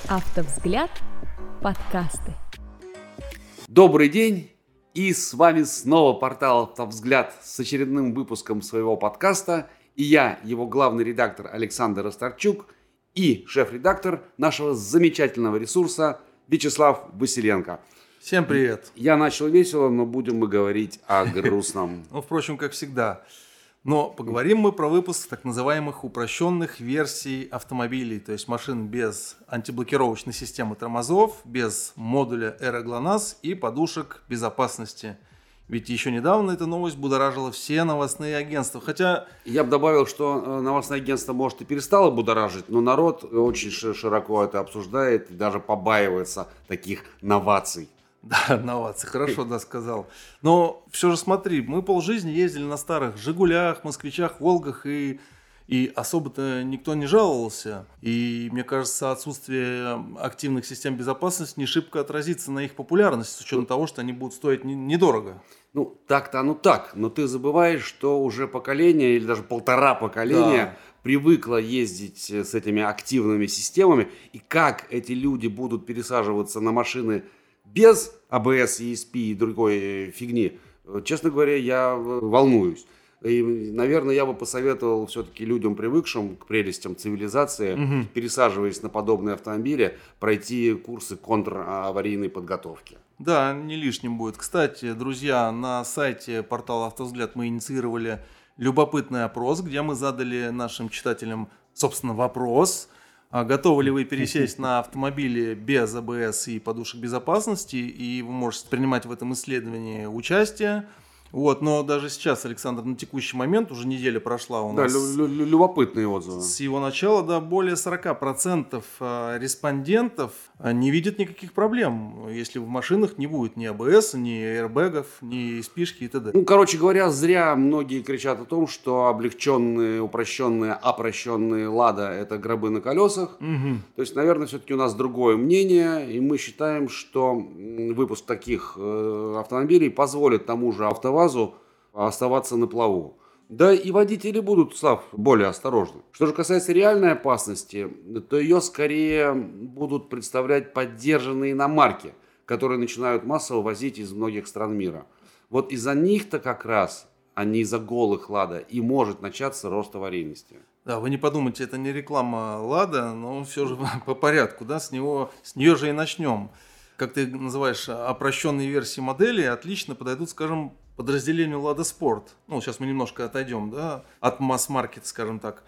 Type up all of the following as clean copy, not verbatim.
Автовзгляд. Подкасты. Добрый день! И с вами снова портал «Автовзгляд» с очередным выпуском своего подкаста. И я, его главный редактор Александр Ростарчук и шеф-редактор нашего замечательного ресурса Вячеслав Василенко. Всем привет! Я начал весело, но будем мы говорить о грустном. Впрочем, как всегда. Но поговорим мы про выпуск так называемых упрощенных версий автомобилей, то есть машин без антиблокировочной системы тормозов, без модуля Aero GLONASS и подушек безопасности. Ведь еще недавно эта новость будоражила все новостные агентства. Хотя я бы добавил, что новостное агентство, может, и перестало будоражить, но народ очень широко это обсуждает и даже побаивается таких новаций. Да, новации, хорошо, да, сказал. Но все же смотри, мы полжизни ездили на старых «Жигулях», «Москвичах», «Волгах», и особо-то никто не жаловался. И мне кажется, отсутствие активных систем безопасности не шибко отразится на их популярности, с учетом того, что они будут стоить недорого. Ну, так-то оно так, но ты забываешь, что уже поколение, или даже полтора поколения привыкло ездить с этими активными системами, и как эти люди будут пересаживаться на машины без АБС, ESP и другой фигни, честно говоря, я волнуюсь. И, наверное, я бы посоветовал все-таки людям, привыкшим к прелестям цивилизации, пересаживаясь на подобные автомобили, пройти курсы контраварийной подготовки. Да, не лишним будет. Кстати, друзья, на сайте портала «Автовзгляд» мы инициировали любопытный опрос, где мы задали нашим читателям, собственно, вопрос: готовы ли вы пересесть на автомобили без АБС и подушек безопасности, и вы можете принимать в этом исследовании участие. Но даже сейчас, Александр, на текущий момент, уже неделя прошла у нас. Да, любопытные отзывы. С его начала, более 40% респондентов не видят никаких проблем, если в машинах не будет ни АБС, ни аэрбэгов, ни спишки и т.д. Короче говоря, зря многие кричат о том, что облегченные, упрощенные, опрощенные «Лада» — это гробы на колесах. То есть, наверное, все-таки у нас другое мнение, и мы считаем, что выпуск таких автомобилей позволит тому же АвтоВАЗу оставаться на плаву. Да и водители будут, Слав, более осторожны. Что же касается реальной опасности, то ее скорее будут представлять поддержанные иномарки, которые начинают массово возить из многих стран мира. Вот из-за них-то как раз, а не из-за голых «Лада», и может начаться рост аварийности. Да, вы не подумайте, это не реклама «Лада», но все же по порядку, с нее же и начнем. Как ты называешь, опрощенные версии модели отлично подойдут, скажем, подразделению «Лада Спорт». Сейчас мы немножко отойдем, от масс-маркета, скажем так.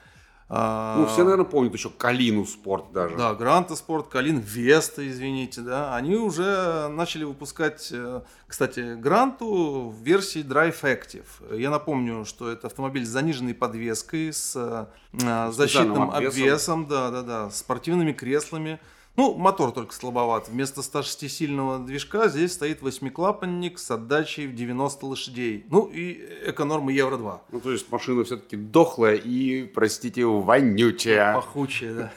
Все, наверное, помнят еще Калину Спорт даже. Да, Гранта Спорт, Калин, Веста, извините, Они уже начали выпускать, кстати, Гранту в версии Drive Active. Я напомню, что это автомобиль с заниженной подвеской, с защитным обвесом, с спортивными креслами. Мотор только слабоват. Вместо 106-сильного движка здесь стоит 8-клапанник с отдачей в 90 лошадей. И эконорма Евро-2. То есть машина все-таки дохлая и, простите, вонючая. Пахучая,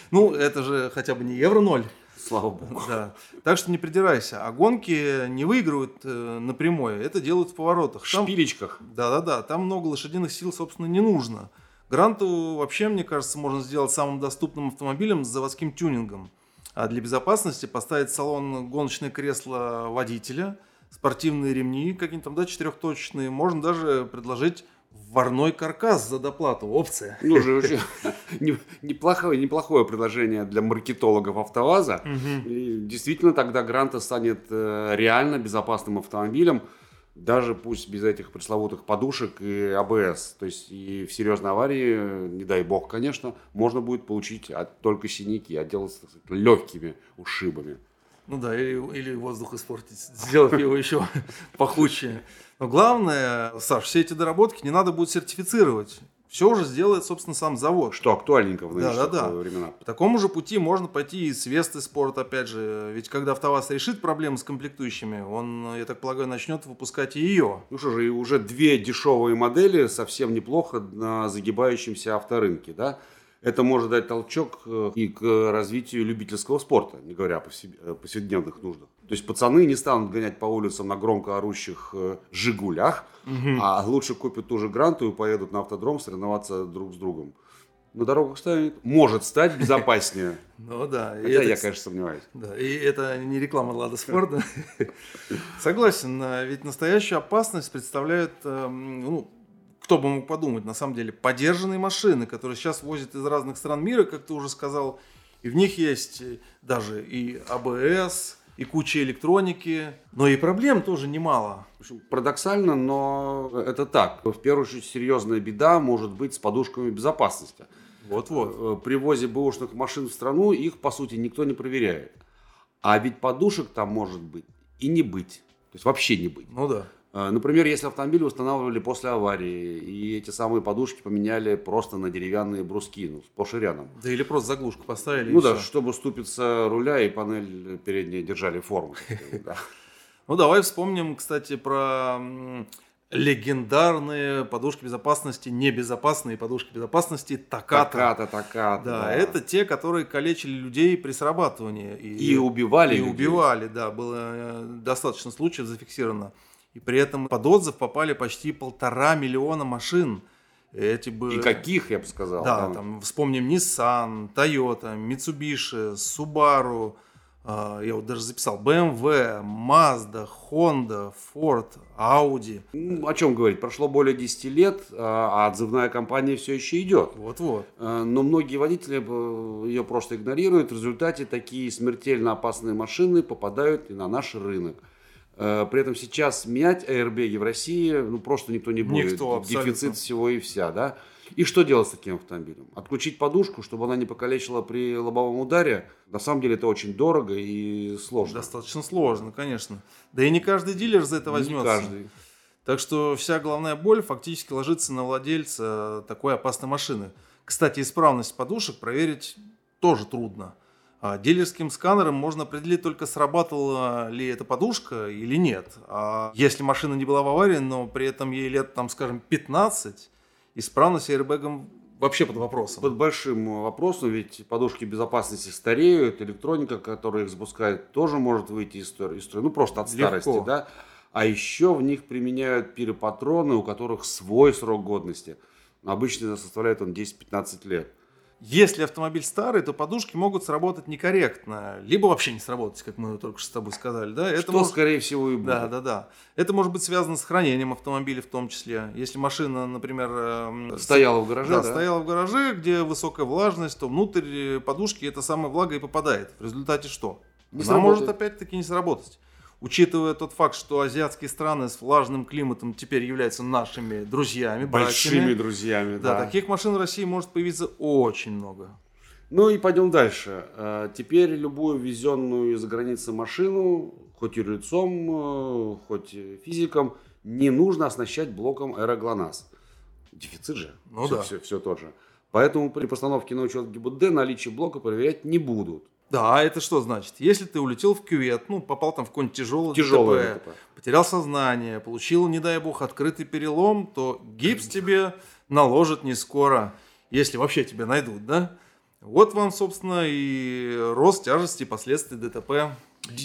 это же хотя бы не Евро-0. Слава богу. Да. Так что не придирайся. А гонки не выигрывают напрямую. Это делают в поворотах. В шпилечках. Да. Там много лошадиных сил, собственно, не нужно. Гранту вообще, мне кажется, можно сделать самым доступным автомобилем с заводским тюнингом. А для безопасности поставить в салон гоночное кресло водителя, спортивные ремни какие-нибудь там, четырехточечные. Можно даже предложить варной каркас за доплату. Опция. Очень неплохое предложение для маркетологов АвтоВАЗа. И действительно, тогда Гранта станет реально безопасным автомобилем. Даже пусть без этих пресловутых подушек и АБС. То есть и в серьезной аварии, не дай бог, конечно, можно будет получить только синяки, отделаться легкими ушибами. Или воздух испортить, сделав его еще пахучее. Но главное, Саш, все эти доработки не надо будет сертифицировать. Все уже сделает, собственно, сам завод. Что актуальненько в нынешних временах. По такому же пути можно пойти и с Весты Спорт, опять же. Ведь когда АвтоВАЗ решит проблемы с комплектующими, он, я так полагаю, начнет выпускать и ее. И уже две дешевые модели совсем неплохо на загибающемся авторынке, Это может дать толчок и к развитию любительского спорта, не говоря о повседневных нуждах. То есть пацаны не станут гонять по улицам на громко орущих «Жигулях», а лучше купят ту же Гранту и поедут на автодром соревноваться друг с другом. На дорогах станет, может стать безопаснее. Ну да. Хотя я, конечно, сомневаюсь. Да, и это не реклама Lada Sport. Согласен, ведь настоящую опасность представляют, кто бы мог подумать, на самом деле, подержанные машины, которые сейчас возят из разных стран мира, как ты уже сказал, и в них есть даже и АБС, и куча электроники, но и проблем тоже немало. В общем, парадоксально, но это так. В первую очередь, серьезная беда может быть с подушками безопасности. Вот-вот. При ввозе бэушных машин в страну их, по сути, никто не проверяет. А ведь подушек там может быть и не быть. То есть вообще не быть. Ну да. Например, если автомобиль устанавливали после аварии, и эти самые подушки поменяли просто на деревянные бруски, сплошь и рядом. Да или просто заглушку поставили. Ну да, чтобы ступица руля и панель передняя держали форму. Ну давай вспомним, кстати, про легендарные подушки безопасности, небезопасные подушки безопасности Takata. Да, это те, которые калечили людей при срабатывании. И убивали людей. И убивали, да. Было достаточно случаев зафиксировано. И при этом под отзыв попали почти 1,5 миллиона машин. И каких, я бы сказал. Да, там вспомним Nissan, Toyota, Mitsubishi, Subaru, я вот даже записал, BMW, Mazda, Honda, Ford, Audi. О чем говорить? Прошло более 10 лет, а отзывная кампания все еще идет. Вот-вот. Но многие водители ее просто игнорируют. В результате такие смертельно опасные машины попадают и на наш рынок. При этом сейчас менять аэрбэги в России просто никто не будет. Дефицит всего и вся, да? И что делать с таким автомобилем? Отключить подушку, чтобы она не покалечила при лобовом ударе? На самом деле это очень дорого и сложно. Достаточно сложно, конечно. Да и не каждый дилер за это возьмется. Не каждый. Так что вся головная боль фактически ложится на владельца такой опасной машины. Кстати, исправность подушек проверить тоже трудно. Дилерским сканером можно определить только, срабатывала ли эта подушка или нет. А если машина не была в аварии, но при этом ей лет, скажем, 15, исправность аэрбэгом вообще под вопросом. Под большим вопросом, ведь подушки безопасности стареют, электроника, которая их запускает, тоже может выйти из строя. Просто от старости, Легко. Да. А еще в них применяют пиропатроны, у которых свой срок годности. Обычно составляет он 10-15 лет. Если автомобиль старый, то подушки могут сработать некорректно, либо вообще не сработать, как мы только что с тобой сказали. Да? Что, скорее всего, и будет. Да. Это может быть связано с хранением автомобиля в том числе. Если машина, например, стояла в гараже, да, стояла в гараже, где высокая влажность, то внутрь подушки эта самая влага и попадает. В результате что? Она может опять-таки не сработать. Учитывая тот факт, что азиатские страны с влажным климатом теперь являются нашими друзьями, большими друзьями, да. Таких машин в России может появиться очень много. Ну и пойдем дальше. Теперь любую ввезенную из-за границы машину, хоть юрлицом, хоть физиком, не нужно оснащать блоком аэроглонасс. Дефицит же. Все тот же. Поэтому при постановке на учет ГИБДД наличие блока проверять не будут. Да, а это что значит? Если ты улетел в кювет, попал там в какой-нибудь тяжелый ДТП, потерял сознание, получил, не дай бог, открытый перелом, то гипс тебе наложат не скоро, если вообще тебя найдут, да? Вот вам, собственно, и рост тяжести последствий ДТП.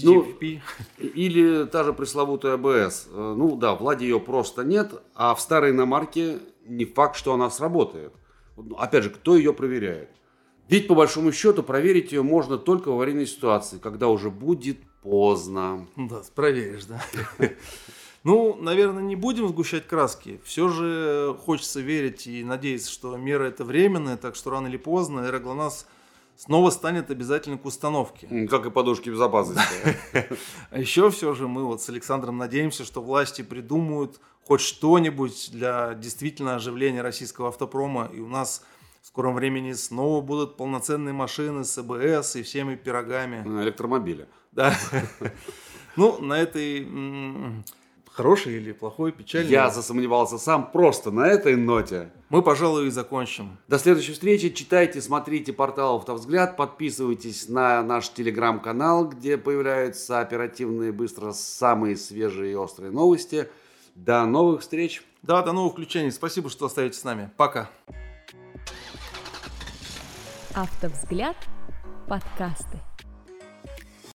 Или та же пресловутая АБС. В Ладе ее просто нет, а в старой иномарке не факт, что она сработает. Опять же, кто ее проверяет? Ведь, по большому счету, проверить ее можно только в аварийной ситуации, когда уже будет поздно. Да, проверишь, да. Наверное, не будем сгущать краски. Все же хочется верить и надеяться, что мера это временная, так что рано или поздно аэроглонасс снова станет обязательно к установке. Как и подушки безопасности. А еще все же мы с Александром надеемся, что власти придумают хоть что-нибудь для действительно оживления российского автопрома, и у нас в скором времени снова будут полноценные машины с АБС и всеми пирогами. Электромобили. Да. На этой хорошей или плохой, печальной. Я засомневался сам просто на этой ноте. Мы, пожалуй, и закончим. До следующей встречи. Читайте, смотрите портал «Автовзгляд». Подписывайтесь на наш телеграм-канал, где появляются оперативные, быстро самые свежие и острые новости. До новых встреч. Да, до новых включений. Спасибо, что остаетесь с нами. Пока. «Автовзгляд» подкасты.